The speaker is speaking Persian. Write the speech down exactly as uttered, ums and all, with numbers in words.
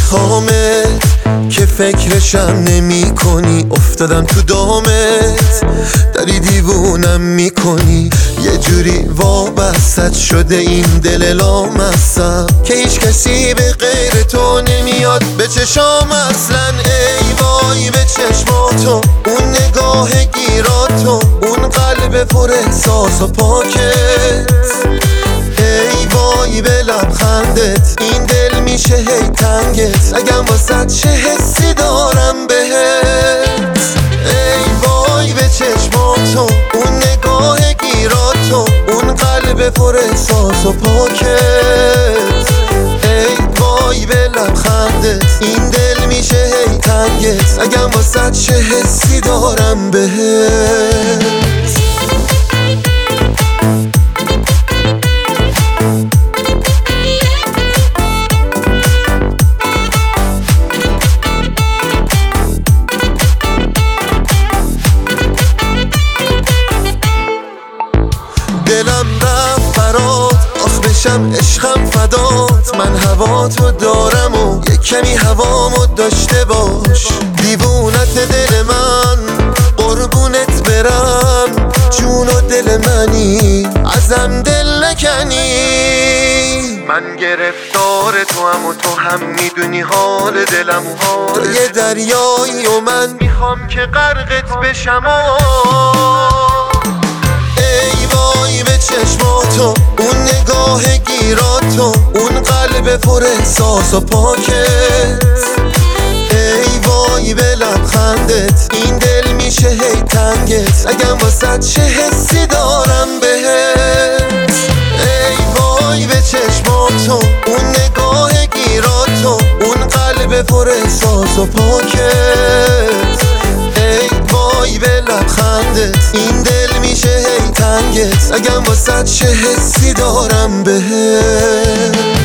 میخوامت که فکرشم نمی کنی، افتادم تو دامت داری دیوونم میکنی. یه جوری وابستت شده این دل لامصب که هیچ کسی به غیر تو نمیاد به چشام اصلا. ای وای به چشماتو، اون نگاه گیراتو، اون قلب پر احساس و پاکت. ای وای به لبخندت، این دل میشه هی تنگت اگم واسه چه حسی دارم بهت. ای وای به چشماتو، اون نگاه گیراتو، اون قلب پر احساس و پاکت. ای وای به لبخندت، این دل میشه هی تنگت اگم واسه چه حسی دارم بهت. دلم رفت برات، آخ بشم عشقم فدات. من هواتو دارم و یک کمی هوامو داشته باش. دیوونت دل من، قربونت برم، جون و دل منی، ازم دل نکنی. من گرفتار تو هم و تو هم میدونی حال دلم و حال تو یه دریایی و من میخوام که غرقت بشم. ای وای به چشماتو، اون نگاه گیراتو، اون قلب پر احساس و پاکت. ای وای به لبخندت، این دل میشه هی تنگت اگم واسه چه حسی دارم بهت. ای وای به چشماتو، اون نگاه گیراتو، اون قلب پر احساس و پاکت. ای وای به لبخندت، این دل میشه هی تنگت اگم واسه چه حسی دارم بهت.